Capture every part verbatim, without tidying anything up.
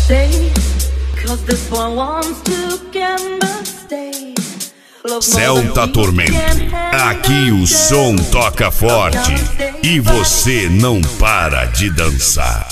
Celta Tormento, aqui o som toca forte e você não para de dançar.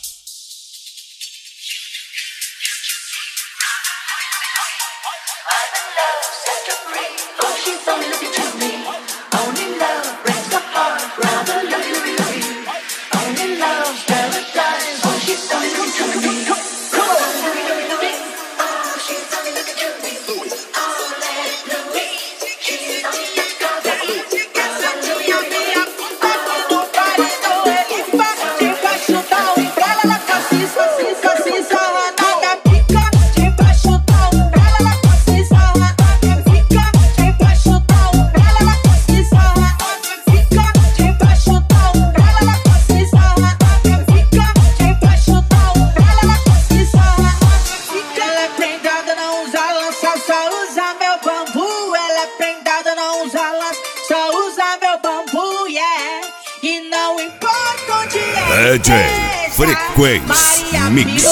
D J Frequência Mix.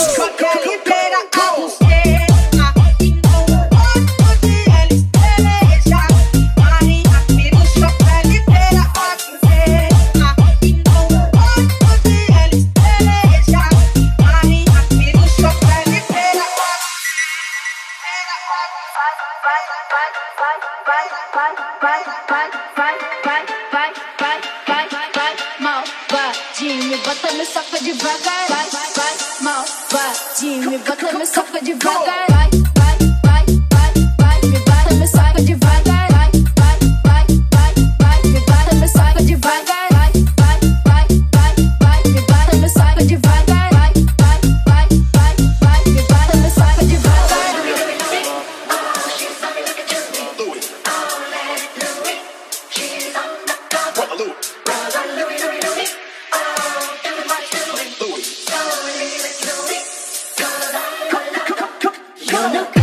Bota me soca devagar, vai, vai, vai, malvadinho. Me bota me soca devagar, vai, vai, vai, vai, vai. Me bota me soca devagar, vai, vai, vai, vai, vai. Me bota me soca devagar, vai, vai, vai, vai, vai. Me bota me soca devagar, vai, vai, vai, vai, vai. Me bota me soca devagar. No, no.